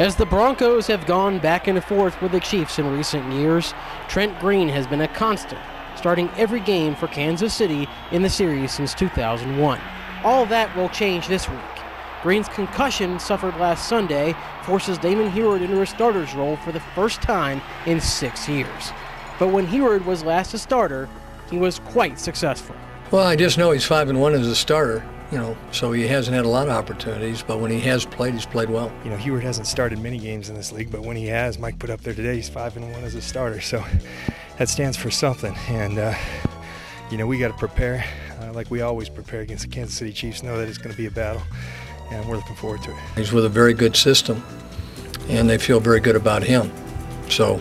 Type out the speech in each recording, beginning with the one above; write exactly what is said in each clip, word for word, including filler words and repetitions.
As the Broncos have gone back and forth with the Chiefs in recent years, Trent Green has been a constant, starting every game for Kansas City in the series since two thousand one. All that will change this week. Green's concussion suffered last Sunday forces Damon Huard into a starter's role for the first time in six years. But when Huard was last a starter, he was quite successful. Well, I just know he's five and one as a starter. You know, so he hasn't had a lot of opportunities, but when he has played, he's played well. You know, Huard hasn't started many games in this league, but when he has, Mike put up there today, he's five and one as a starter. So that stands for something. And, uh, you know, we got to prepare uh, like we always prepare against the Kansas City Chiefs, know that it's going to be a battle, and we're looking forward to it. He's with a very good system, and they feel very good about him. So,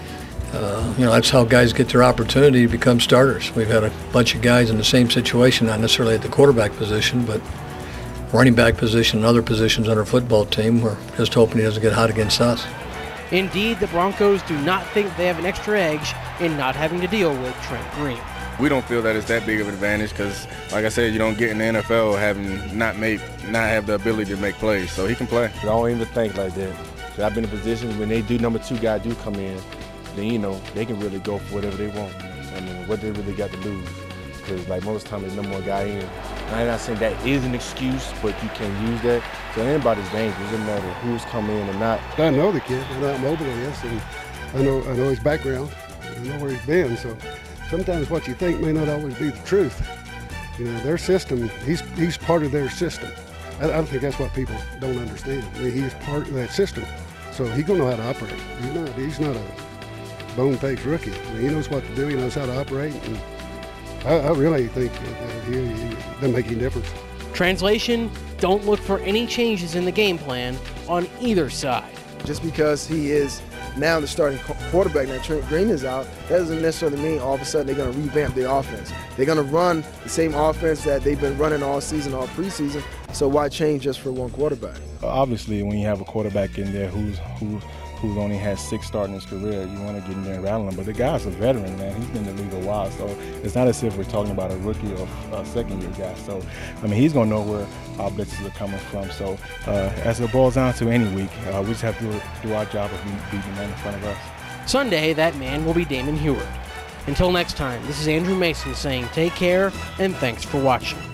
uh, you know, that's how guys get their opportunity to become starters. We've had a bunch of guys in the same situation, not necessarily at the quarterback position, but running back position and other positions on our football team. We're just hoping he doesn't get hot against us. Indeed, the Broncos do not think they have an extra edge in not having to deal with Trent Green. We don't feel that it's that big of an advantage because, like I said, you don't get in the N F L having not make, not have the ability to make plays, so he can play. I don't even think like that. So I've been in positions when they do number two guy do come in, then you know they can really go for whatever they want. I mean, what they really got to lose? Because like most times, there's number one guy in. I'm not saying that is an excuse, but you can use that. So anybody's dangerous. It doesn't matter who's coming in or not. I know the kid. I know how mobile he is, and I know I know his background. I know where he's been. So sometimes what you think may not always be the truth. You know, their system. He's he's part of their system. I, I think that's what people don't understand. I mean, he's part of that system, so he's gonna know how to operate. He's not. He's not a bone-faced rookie. I mean, he knows what to do. He knows how to operate. And I, I really think that he, he doesn't make any difference. Translation, don't look for any changes in the game plan on either side. Just because he is now the starting quarterback, now Trent Green is out, that doesn't necessarily mean all of a sudden they're going to revamp their offense. They're going to run the same offense that they've been running all season, all preseason, so why change just for one quarterback? Obviously, when you have a quarterback in there who's who. who's only had six starts in his career, you want to get in there and rattle him. But the guy's a veteran, man. He's been in the league a while, so it's not as if we're talking about a rookie or a second-year guy. So, I mean, he's going to know where our blitzes are coming from. So, uh, as it boils down to any week, uh, we just have to do our job of beating the man in front of us. Sunday, that man will be Damon Huard. Until next time, this is Andrew Mason saying take care and thanks for watching.